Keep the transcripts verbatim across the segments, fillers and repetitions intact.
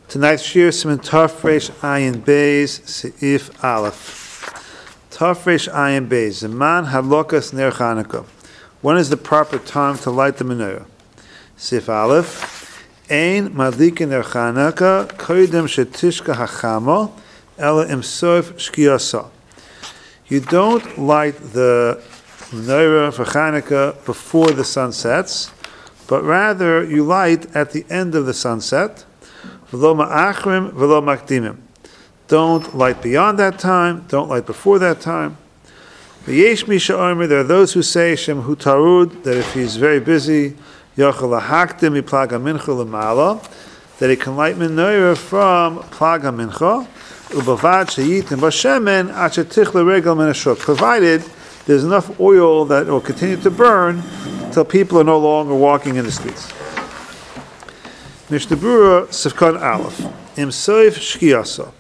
Tonight's shir Siman Taf Reish Ayin Beis Seif Aleph. Taf Reish Ayin Beis Zeman Halokas Ner Chanukah. When is the proper time to light the menorah? Seif Aleph. Ein Madlikin Ner Chanukah Koydem Shetishka Hachamo Ela Imsof Shkiyasa. You don't light the menorah for Chanukah before the sun sets, but rather you light at the end of the sunset. V'lo ma'achrim, v'lo makdimim. Don't light beyond that time. Don't light before that time. V'yesh misha omer. There are those who say shem hu tarud, that if he's very busy, yochel lahakdim miplaga mincha l'mala, that he can light menorah from plaga mincha, ubavad sheyitim b'shemen ad shetichle regel min hashuk, provided there's enough oil that will continue to burn until people are no longer walking in the streets. Mishnah Berurah Sifkan Aleph Im Soif Shkiyasa.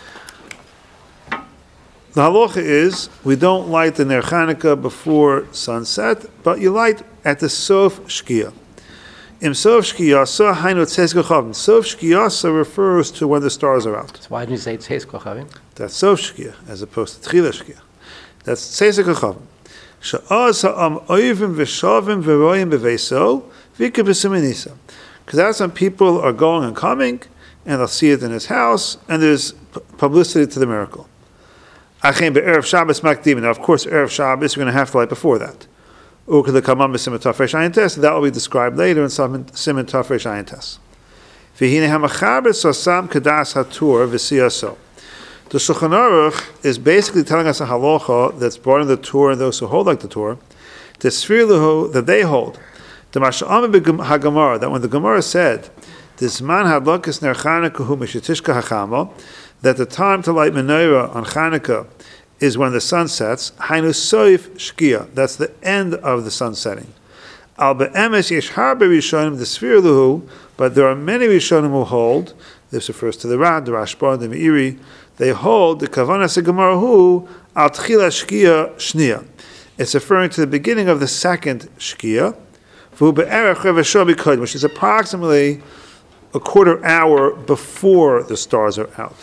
The halacha is we don't light the Ner Chanukah before sunset, but you light at the Sof Shkiya. Im Sof Shkiyasa Hainu Tzeis Kochavim. Sof Shkiyasa refers to when the stars are out. So why didn't you say Tzeis Kochavim? That's Sof Shkiya as opposed to Tchila Shkiya. That's Tzeis Kochavim. Sha'az ha'am oivim v'shavim v'royim b'veiso v'ika b'siminisa. Because that's when people are going and coming, and they'll see it in his house, and there's publicity to the miracle. Now, of course, Erev Shabbos, you're going to have to light before that. And that will be described later in Siman Taf Reish Ayin Tes. The Shulchan Aruch is basically telling us a halacha that's brought in the Torah and those who hold like the Torah, the Sfir that they hold. The Masha'am HaGemara, that when the Gemara said, "This man hadlokas ner Chanukah hu mishetishka hachama," that the time to light menorah on Chanukah is when the sun sets. Hainu soif shkia. That's the end of the sun setting. Al be'emes yesh harbe rishonim the Sfir luhu, but there are many rishonim who hold. This refers to the Rad, the Rashba, the Meiri. They hold the kavanas HaGemara hu al tchila shkia shnia. It's referring to the beginning of the second shkia, which is approximately a quarter hour before the stars are out.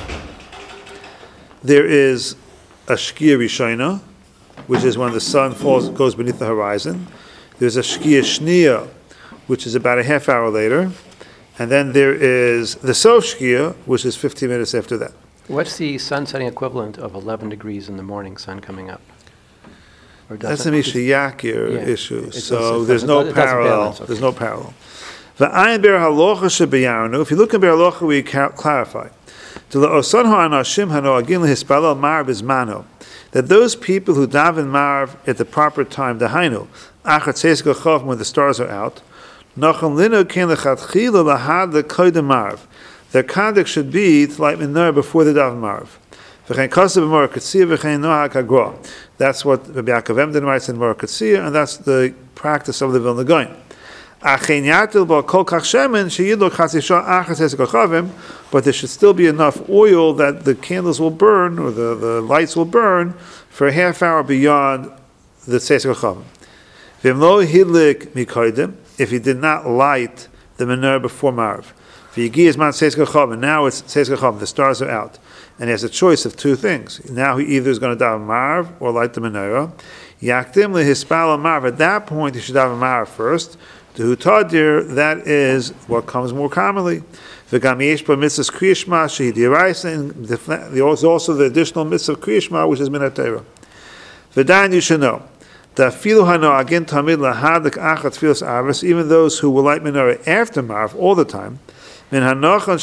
There is a Shkia Rishona, which is when the sun falls, goes beneath the horizon. There's a Shkia Shnia, which is about a half hour later. And then there is the Sof Shkia, which is fifteen minutes after that. What's the sun setting equivalent of eleven degrees in the morning, sun coming up? That's a Misha Yakir yeah. issue. It's so there's no parallel. Okay. There's no parallel. The Ayin Ber Halocha Shebayarnu. If you look in Ber Halocha, we clarify that those people who daven marv at the proper time, the Hainu, Achat Tzeis Kochavim, when the stars are out, Nachon Lino Ken Lechatchila Lahad LeKoydem Marv. Their conduct should be to light menorah before the daven marv. That's what Rabbi Yaakov Emden writes in Mora Katsir, and that's the practice of the Vilna Gaon. But there should still be enough oil that the candles will burn, or the, the lights will burn, for a half hour beyond the Tzeis Kochavim. If he did not light the menorah before Marv, now it's Tzeis Kochavim, the stars are out. And he has a choice of two things. Now he either is going to daven marv or light the menorah. Yakdim lehispal marv. At that point, he should daven marv first. The hutadir, that is what comes more commonly. V'gam yesh ba mitzvahs kriyishma shehidiraisa. There's also the additional mitzvah of kriyishma, which is minat Torah. V'dain, you should know that filu hano agin tamid lahadik achat filos avos. Even those who will light menorah after marv all the time. They should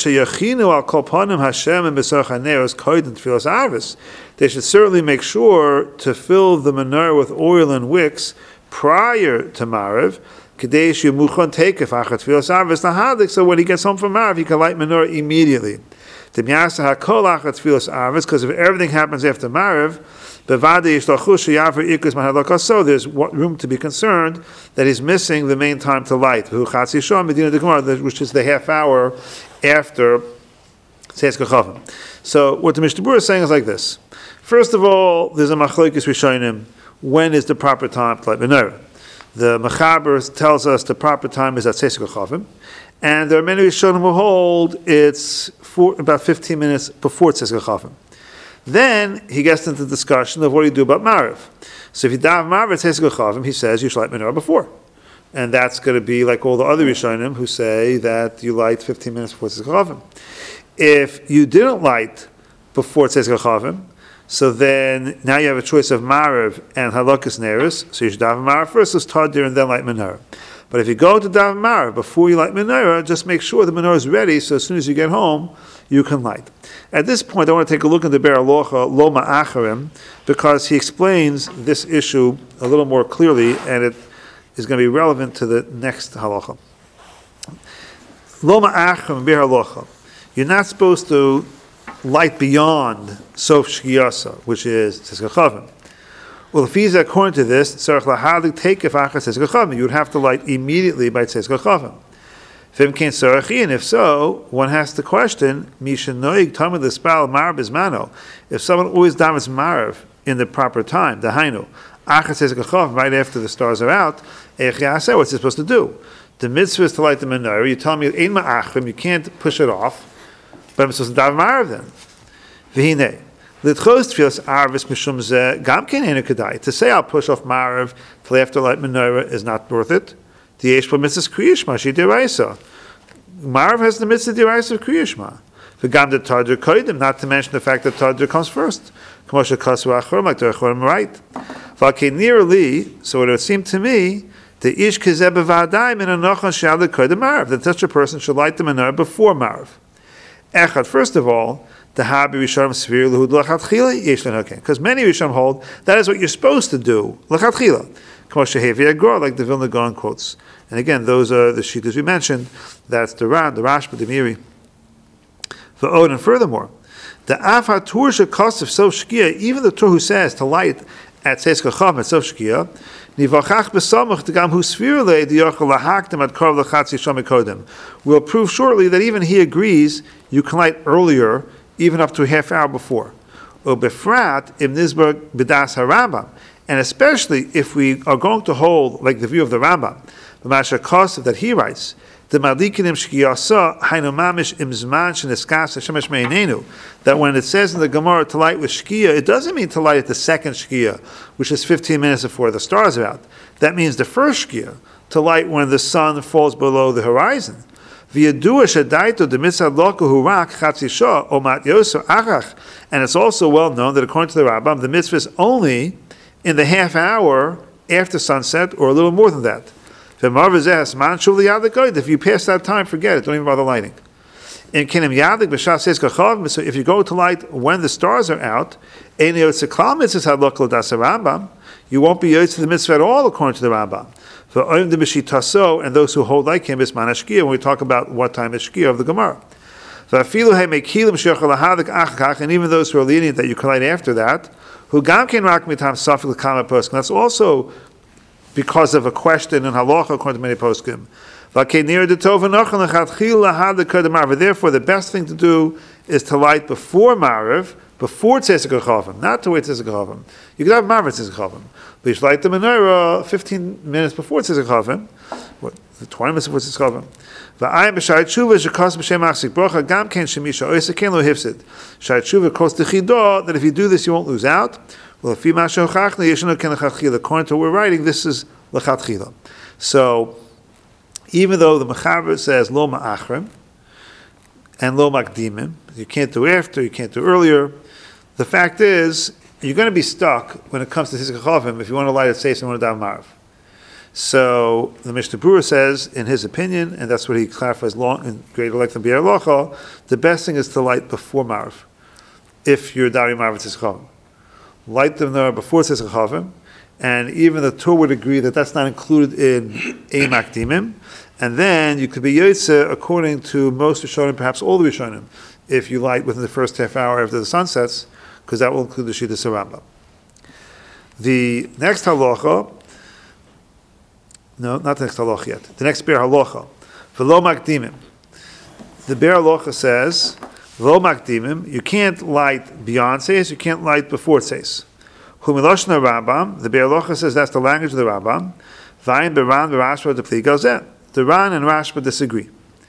certainly make sure to fill the menorah with oil and wicks prior to Maariv, so when he gets home from Maariv, he can light menorah immediately. Because if everything happens after Maariv, so there's room to be concerned that he's missing the main time to light, which is the half hour after Tzeis Kochavim. So what the Mishnah Berurah is saying is like this. First of all, there's a machlokes rishonim. When is the proper time to light menorah? The Mechaber tells us the proper time is at Tzeis Kochavim, And there are many Rishonim who hold it's for about fifteen minutes before Tzes Chachavim. Then he gets into the discussion of what do you do about Marav. So if you daven Marav at Tzes Chachavim, he says you should light menorah before. And that's going to be like all the other Rishonim who say that you light fifteen minutes before Tzes Chachavim. If you didn't light before Tzes Chachavim, so then now you have a choice of Marav and Halakas Neris, so you should daven Marav first, let's Tadir, and then light menorah. But if you go to daven Marav before you light menorah, just make sure the menorah is ready, so as soon as you get home, you can light. At this point, I want to take a look at the Be'er Halacha Lo Ma'acharim, because he explains this issue a little more clearly, and it is going to be relevant to the next halacha. Lo Ma'acharim Be'er Halacha. You're not supposed to light beyond Sof Shkiyasa, which is Tzes Chachavim. Well, if he's according to this, Tzarech Lahadik take if Achas Tzes Chachavim, you would have to light immediately by Tzes Chachavim. If Kim Tzarachi, and if so, one has to question Misha Noig Tamid L'Spal Marav Bismano. If someone always davens Marav in the proper time, the Hainu Achas Tzes Chachavim, right after the stars are out, Eich Yaseh, what's he supposed to do? The mitzvah is to light the menorah. You tell me Ein Ma'achrim, you can't push it off. But I'm supposed to daven Marav then. V'hinei. L'tchos tfilas arvis mishum zeh gam ken enu kedai. To say I'll push off Marav till after light menorah is not worth it. The yesh po mitzvahs kriyishma shi deraisa. Marav has the mitzvah deraisa of kriyishma. V'gam de tadr koidim, not to mention the fact that tadr comes first. K'moshe kasu achorim, like the achorim right. V'alkei nir li, so what it would seem to me, the ish kizeh bevadai min anochon she'al de koidim Marav, that such a person should light the menorah before Marav. Echad, first of all, the Habi Rishonim Svir L'Hud L'Chatchila Yesh L'Haken, because many Rishonim hold that is what you're supposed to do, L'Chatchila, K'mo Shehevi Agor, like the Vilna Gaon quotes. And again, those are the shittas we mentioned. That's the Ran, the Rashba, the Miri. For and furthermore, the Afar Tur Shekos of Sof Shkia, even the Tur who says to light at Tzes Chachavim at Sof Shkia, Nivachach b'samach to gam hu svir le diyochel lahaktem at kor l'chatzi shom kodem. We'll prove shortly that even he agrees you can light earlier, even up to a half hour before. O befrat im nizberg b'das harambam, and especially if we are going to hold like the view of the Rambam, the Masha Kosev that he writes, the Malikinim Shkiyasa Hainu Mamish Im Zman Sheniskas Hashemesh Meinenu, that when it says in the Gemara to light with Shkia, it doesn't mean to light at the second Shkia, which is fifteen minutes before the stars are out. That means the first Shkia, to light when the sun falls below the horizon. V'yadua Shadaito the Mitzvah Loku Hurak Chatzi Shah Omat Yoso Achach, and it's also well known that according to the Rambam, the mitzvah is only in the half hour after sunset, or a little more than that. If you pass that time, forget it. Don't even bother lighting. In Kinim Yadik B'Shas says Kachav. So if you go to light when the stars are out, you won't be yotz to the mitzvah at all, according to the Rambam. And those who hold like him is Manashkia. When we talk about what time is Shkia of the Gemara, and even those who are lenient that you can light after that, who gam ken rak mitam safik l'kama poskim. That's also because of a question in halacha according to many poskim. Therefore, the best thing to do is to light before Marav, before Tzes Chachavim, not to wait Tzes Chachavim. You can have Marav Tzes Chachavim, but you should light the menorah fifteen minutes before Tzes Chachavim, what, twenty minutes before Tzes Chachavim. V'ayim b'shayit tshuva shekos b'shem achzik brocha gam ken shemisha oisa ken lo hifsid. Shayit tshuva kos techidah, that if you do this you won't lose out. Well, if you masho chachna yeshanu ken lechatchila. According to what we're writing, this is lechatchila. So, even though the Mechaber says lo ma'achrim and lo makdimim, you can't do after, you can't do earlier. The fact is, you're going to be stuck when it comes to Tzes Chachavim if you want to light it safe and want to daven Marav. So the Mishnah Berurah says, in his opinion, and that's what he clarifies long in greater length than Be'er Halacha, the best thing is to light before Marav, if you're davening Marav Tzes Chachavim. Light the menorah before Tzes Chachavim, and even the Torah would agree that that's not included in Ein Makdimim, and then you could be Yotze according to most Rishonim, perhaps all the Rishonim, if you light within the first half hour after the sun sets, because that will include the Shittas Rambam. The next halacha, no, not the next halacha yet. The next Be'er Halacha, v'lo makdimim. The Be'er Halacha says, v'lo makdimim, you can't light beyond Seis, you can't light before Seis. Humiloshna Rambam, the Be'er Halacha says that's the language of the Rambam. V'ayim be'ran be'rashba de pli gazeh. The Ran and Rashba disagree.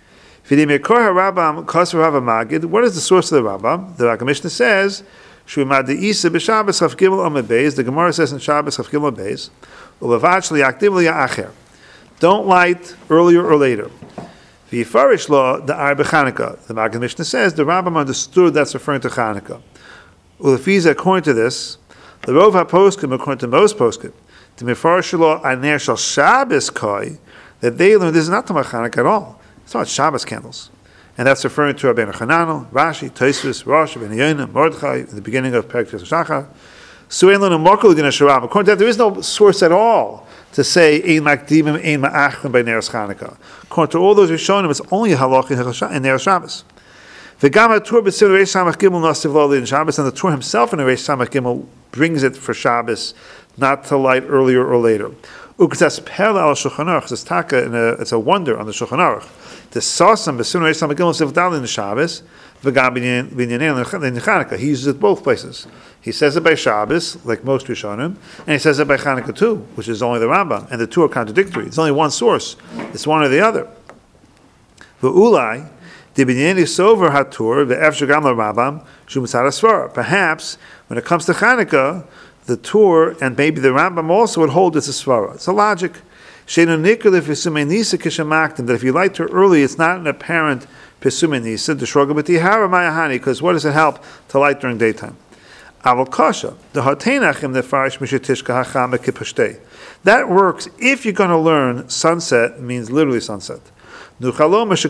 V'di Mekor HaRambam Kos Rav Magid. What is the source of the Rambam? The Rav Mishnah says, Shumad De'isa B'Shabbos Chaf Gimel Amud Beis. The Gemara says in Shabbos Chaf Gimel Beis, Ulevad Shliaktiv Li'acher. Don't light earlier or later. V'yifarish Lo Da'ar B'Chanukah. The Maggid Mishnah says the Rambam understood that's referring to Chanukah. Ulefiza, according to this, the Rov HaPoskim, according to most poskim, to Mefarish Lo Aner Shal Shabbos Koi, that they learn this is not talking about Chanukah at all. It's about Shabbos candles. And that's referring to Rabbeinu Chananel, Rashi, Tosfos, Rosh, Rabbeinu Yonah, Mordechai, in the beginning of Perek Shachar. Su'en and Mokul Din HaSharam. According to that, there is no source at all to say Ein Makdimim, Ein Ma'achrim by Neres Chanukah. According to all those Rishonim, it's only a halach in Neres Shabbos. V'gam HaTur b'Sivur Reish Samach Gimel Nasiv Lo in Shabbos, and the Tur himself in the Reish Samach Gimel brings it for Shabbos, not to light earlier or later. Ukzas Pele al Shulchan Aruch, it's taka, and it's a wonder on the Shulchan Aruch. The Sasam b'Sivur Reish Samach Gimel Nasiv Dal in Shabbos, v'gam b'Inyanei in Chanukah. He uses it both places. He says it by Shabbos, like most Rishonim, and he says it by Chanukah too, which is only the Rambam, and the two are contradictory. It's only one source. It's one or the other. V'ulai, di b'Inyanei sover hatur v'efshar gam l'Rambam shu mitzad hasvara. Perhaps when it comes to Chanukah, the Tur and maybe the Rambam also would hold it's a svara. It's a logic. Sheinu nikul if pesumei nisa kishamaktim, that if you light her early, it's not an apparent pesumei nisa. The shroga b'tihara mayahani, because what does it help to light during daytime? Aval kasha, the hatenachim the farish mishetishka hachama kipashtei. That works if you're going to learn sunset means literally sunset. Then you'll tell me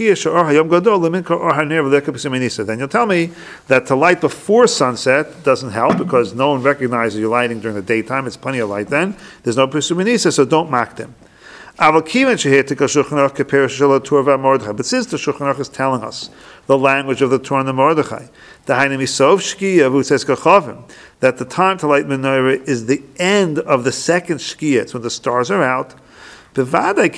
that to light before sunset doesn't help because no one recognizes you're lighting during the daytime. It's plenty of light then. There's no pesuminisa, so don't mock them. But since the Shulchan Aruch is telling us the language of the Torah and the Mordechai, that the time to light menorah is the end of the second shkia, it's when the stars are out. There's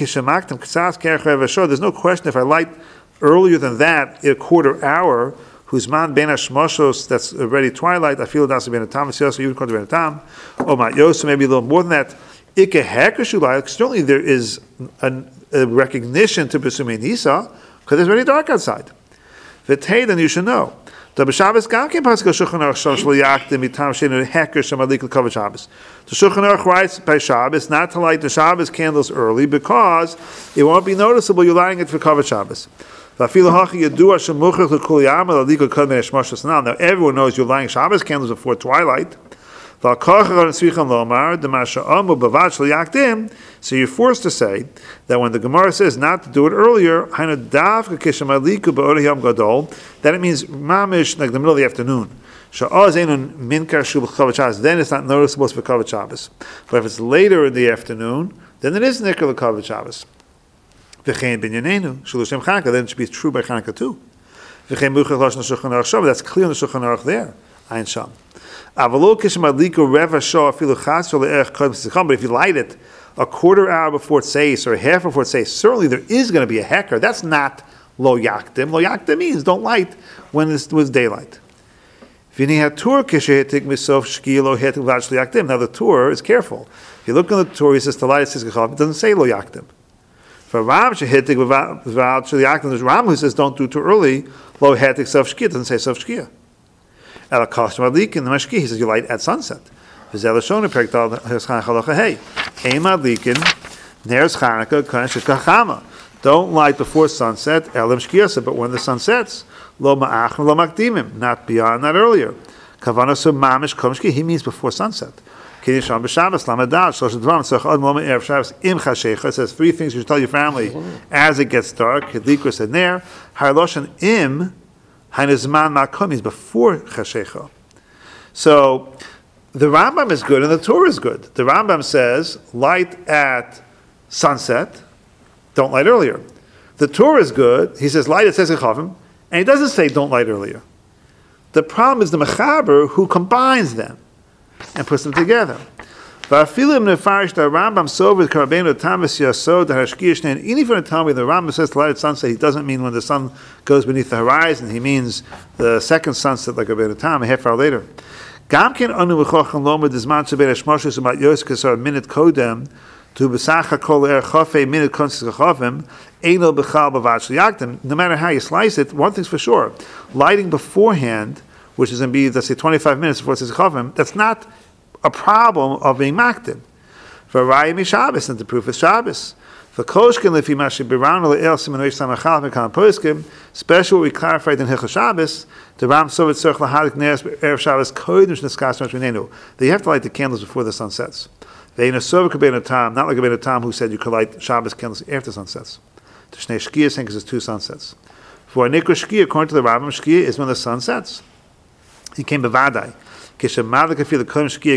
no question if I light earlier than that, a quarter hour, whose man ben hashmoshos, that's already twilight, I feel that's ben atam, so you would call it ben atam, or my yosef, maybe a little more than that. Certainly there is an, a recognition to Pesumei Nisa, because it's very dark outside. V'tei, then you should know. The B'Shabbos Gam Ken Pascal Shulchan Aruch Shal Shlo Yakdim Mitam Sheinu Heker Shamalik L'Kavod Shabbos. The Shulchan Aruch writes by Shabbos not to light the Shabbos candles early because it won't be noticeable you're lighting it for Kavod Shabbos. Now everyone knows you're lighting Shabbos candles before twilight. So you're forced to say that when the Gemara says not to do it earlier, that it means mamish, like the middle of the afternoon. Then it's not noticeable for Kavod Shabbos. But if it's later in the afternoon, then it is Nikar Kavod Shabbos. Then it should be true by Chanukah too. That's clear in the Shulchan Aruch there. Ayin Sham. But if you light it a quarter hour before Tzeis or half before Tzeis, certainly there is going to be a hecker. That's not lo yakdim. Lo yakdim means don't light when it's was daylight. Now the Torah is careful. If you look in the Torah, it says to light it doesn't say lo yakdim. For Ram shehitik there's Ram who says don't do it too early. Lo hetik sof shkia, it doesn't say sof shkia. El Koshim Adlik in the Mashki, he says you light at sunset. V'zel Shona Perktal Heschan Chalacha Hey, Eim Adlikin Neres Chanukah Kanesh Kachama. Don't light before sunset. Elim Shkiyasa, but when the sun sets, Lo Ma'achim Lo Makdimim, not beyond, not earlier. Kavana So Mamish Komshki, he means before sunset. Kiddush Sham B'Shabbos Lamadad Shlosh Dvarim Tzach Ad Mom Erev Shabbos Im Chashecha. It says three things you should tell your family as it gets dark. Kedlikus and Ner Harlosh and Im. Hainazman Makom is before Chashecha. So the Rambam is good and the Torah is good. The Rambam says light at sunset, don't light earlier. The Torah is good. He says light at Tzezechavim, and he doesn't say don't light earlier. The problem is the Mechaber who combines them and puts them together. Even if you tell me the Rambam says to light at sunset, he doesn't mean when the sun goes beneath the horizon. He means the second sunset, like a time, a half hour later. To besacha kol er chafei minute konsis chafim, einol bechal bavad shliaktim. No matter how you slice it, one thing's for sure: lighting beforehand, which is going to be, let's say, twenty-five minutes before tzis chafim, that's not a problem of being makdim. For Raya Shabbos, and the proof is Shabbos. For Koshkin, if you mashi biran or el simanoish samachal mekan poskim, especially what we clarified in Hilchos Shabbos, the Ram Sovet Tzorch Lahadik Neres Erev Shabbos Kodim Shneskas Mashminenu. That you have to light the candles before the sun sets. Ve'ina Sovet Kabbeinu Tam, not like Kabbeinu Tam who said you could light Shabbos candles after sunsets. The Shnei Shkia saying it's two sunsets. For a Nikra Shkia, according to the Rambam, Shkia is when the sun sets. He came bevadai. So if you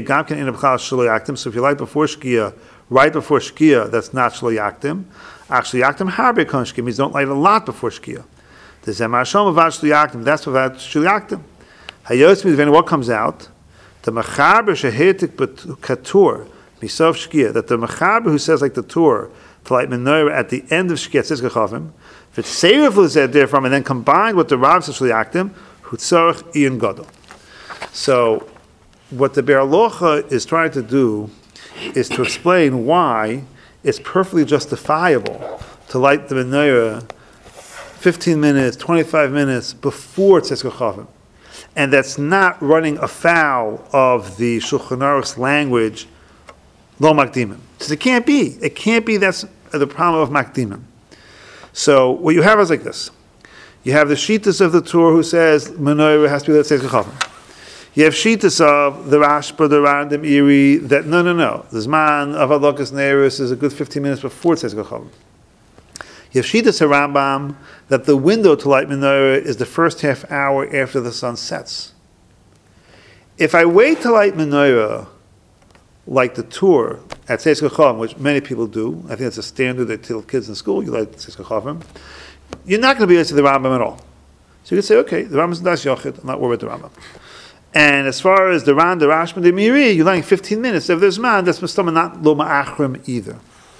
light before Shkia, right before Shkia, that's not Shlo Yaktim. Actually, Yaktim Harbe Kon Shkia means don't light a lot before Shkia. The Zemar Shom Avad Shlo Yaktim, that's Avad Shlo Yaktim. Hayos means what comes out, the Mechaber Shehetik Katur, Misof Shkia, that the Mechaber who says like the Tur, to light Menorah at the end of Shkia Tzizka Chavim, if it's Seirif said therefrom, and then combined with the Rav Shlo Yaktim, Hutzorach Ian Gadol. So, what the Be'er Halacha is trying to do is to explain why it's perfectly justifiable to light the menorah fifteen minutes, twenty-five minutes before Tzedek Chavim. And that's not running afoul of the Shulchan Aruch's language, lo makdimim. It can't be. It can't be that's the problem of makdimim. So, what you have is like this. You have the Shittas of the Torah who says menorah has to be lit Tzedek Chavim. You have Shittas of the Rashba, the Random Iri, that no, no, no. The Zman of Alokas Neris is a good fifteen minutes before Tzedek Chavim. You have Shittas of Rambam that the window to light menorah is the first half hour after the sun sets. If I wait to light menorah like the tour at Tzedek Chavim, which many people do, I think it's a standard they tell kids in school, you light Tzedek Chavim, you're not going to be able to see the Rambam at all. So you can say, okay, the Rambam is Das Yochid, I'm not worried about the Rambam. And as far as the Ran, the Rashba, the Miri, you're lying fifteen minutes. If there's man, that's not lo ma'achrim either.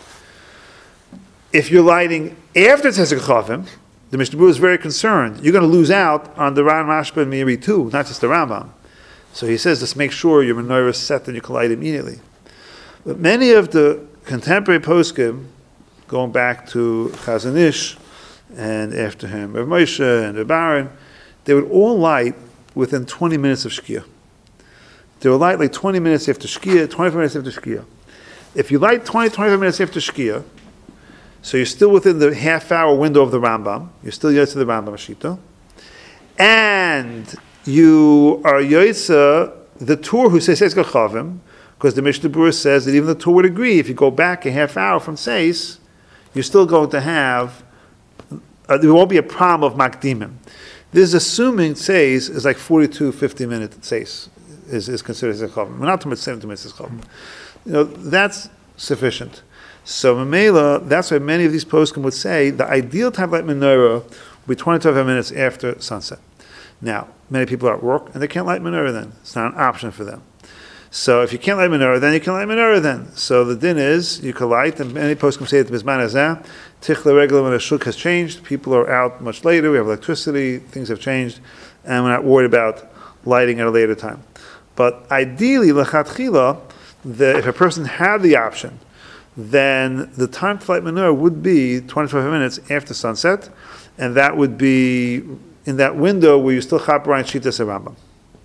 If you're lighting after Tzedek Chavim, the Mishnah Berurah is very concerned. You're going to lose out on the Ran, Rashba, and Miri too, not just the Rambam. So he says, just make sure your menorah is set and you can light immediately. But many of the contemporary poskim, going back to Chazon Ish, and after him Rav Moshe and Rav Baron, they would all light within twenty minutes of Shkia. They will light like twenty minutes after Shkia, twenty-five minutes after Shkia. If you light twenty, twenty-five minutes after Shkia, so you're still within the half-hour window of the Rambam, you're still Yotze the Rambam Ashita, and you are Yotze the Tur who says Seis Chavim, because the Mishnah Berurah says that even the Tur would agree, if you go back a half hour from Seis, you're still going to have, uh, there won't be a problem of Makdimim. This is assuming Seis is like forty-two, fifty minute Seis is, is considered as a Chavim. We're not talking about seventy minutes as Chavim. You know, that's sufficient. So Mamela, that's why many of these poskim would say the ideal time to light menorah would be twenty to twenty-five minutes after sunset. Now, many people are at work and they can't light menorah then. It's not an option for them. So if you can't light menorah, then you can light menorah then. So the din is, you can light, and many poskim say that Bizman Hazeh, Tichla regular when a shuk has changed, people are out much later, we have electricity, things have changed, and we're not worried about lighting at a later time. But ideally, lechatchila, the, if a person had the option, then the time to light menorah would be twenty-five minutes after sunset, and that would be in that window where you still chap around Shittas Rambam.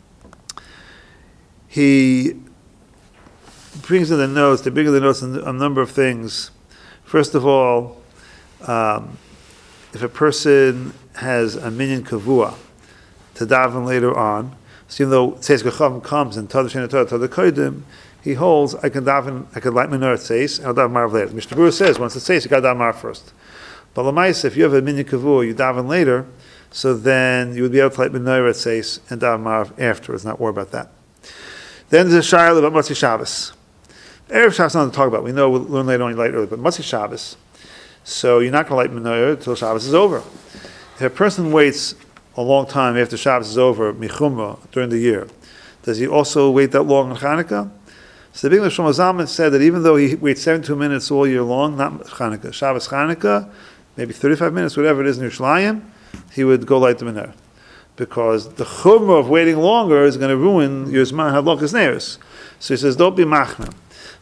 He brings in the notes, they bring in the notes on a number of things. First of all, um, if a person has a minyan kavua to daven later on, so even though Tzeis Gachavim comes and Tadar Shena Tadar Tadar Kodim, he holds, I can daven, I can light menorah Tzeis, and I'll daven Marav later. Mishnah Berurah says, once it's Tzeis, you got to daven Marav first. But Lamaisa, if you have a minyan kavua, you daven later, so then you would be able to light menorah Tzeis and daven Marav afterwards, not worry about that. Then there's a shayla about Motzi Shabbos. Erev Shabbos is not to talk about. We know we'll learn later on you light early, but Motzi Shabbos. So you're not going to light menorah until Shabbos is over. If a person waits a long time after Shabbos is over, michumra, during the year, does he also wait that long on Chanukah? So the big Shlomo Zalman said that even though he waits seventy-two minutes all year long, not Chanukah, Shabbos Chanukah, maybe thirty-five minutes, whatever it is in Yerushalayim, he would go light the menorah. Because the chumrah of waiting longer is going to ruin your zman hadlokas neris. So he says, don't be machna.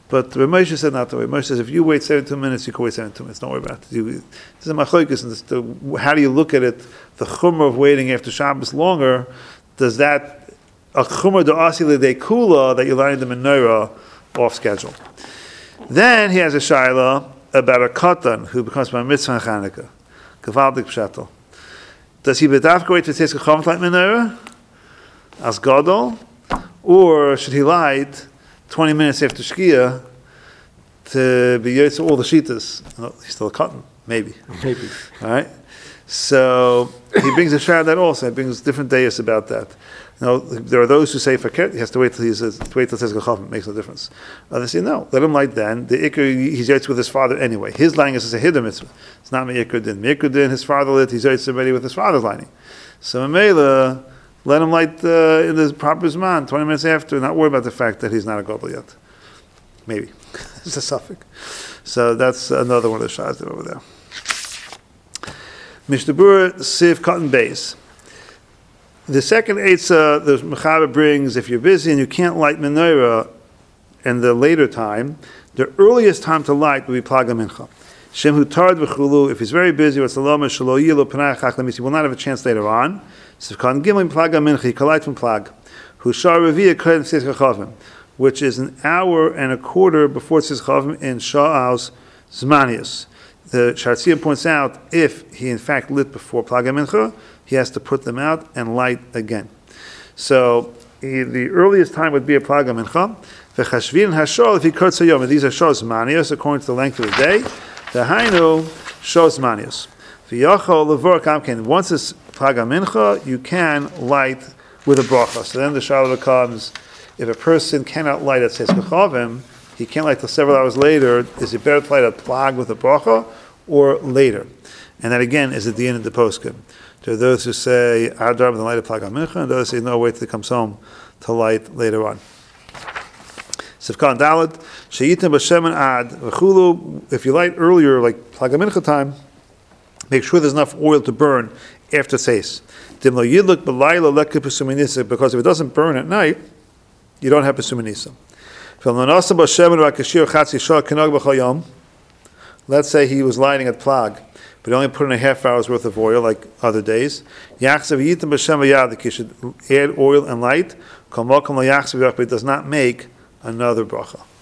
But Rav Moshe said not the way. Moshe says if you wait seventy-two minutes, you can wait seventy-two minutes. Don't worry about it. You, this is a machlokes, and this, the, how do you look at it? The chumrah of waiting after Shabbos longer, does that a chumrah da'asi l'dei kula that you're lighting the menorah off schedule? Then he has a shaila about a katan who becomes bar mitzvah in Chanukah. Gavaldik pshato. Does he bedafka wait to take a chametz light menorah as gadol, or should he light twenty minutes after Shkia to be yotze all the shitas? Oh, he's still a cotton, maybe. Maybe. All right. So he brings a shah that also. He brings different days about that. You know, there are those who say faket he has to wait till he says to wait till says gachaf. Makes no difference. Others say no. Let him light then. The ikr he's yotze with his father anyway. His lighting is a hiddur mitzvah. It's not me'ikr din. Me'ikr din. His father lit. He's yotze already with his father's lighting. So Mela, let him light uh, in the proper zman, twenty minutes after, not worry about the fact that he's not a gadol yet. Maybe. It's a suffix. So that's another one of the shahs over there. Mishnah Siv Cotton Base. The second eitzah the Mechaber brings, if you're busy and you can't light menorah in the later time, the earliest time to light would be Plag HaMincha. Shem hu tard v'chulu, if he's very busy, what's the lama shelo yilu panach chachlemis, he will not have a chance later on. So Kan Gimel Plag HaMincha, he can light from Plag. Hu shar reviyah kred tzis chachavim, which is an hour and a quarter before tzis chachavim in Sha'al's Zmanius. The Shartziyah points out, if he in fact lit before Plag HaMincha, he has to put them out and light again. So he, the earliest time would be a Plag HaMincha. V'chashvin hashol, if he kurtz hayom, and these are Shos Zmanius, according to the length of the day. The Hainu Shos Zmanius. V'yachol levor kamken, once it's Plag HaMincha, you can light with a bracha. So then the shaila becomes, if a person cannot light at Seis Kachavim, he can't light till several hours later, is it better to light a Plag with a bracha, or later? And that again is at the end of the poskim. There are those who say, Adar with the light of Plag HaMincha, and those who say, no, wait till he comes home to light later on. Sivkan Dalet, Sheyitim B'Shemen Ad, V'chulu, if you light earlier, like Plag HaMincha time, make sure there's enough oil to burn after Seis. Dim lo yidluk b'layla lekeh pesuminisa, because if it doesn't burn at night, you don't have pesuminisa. Let's say he was lighting at Plag, but he only put in a half hour's worth of oil, like other days. You should add oil and light, but it does not make another bracha.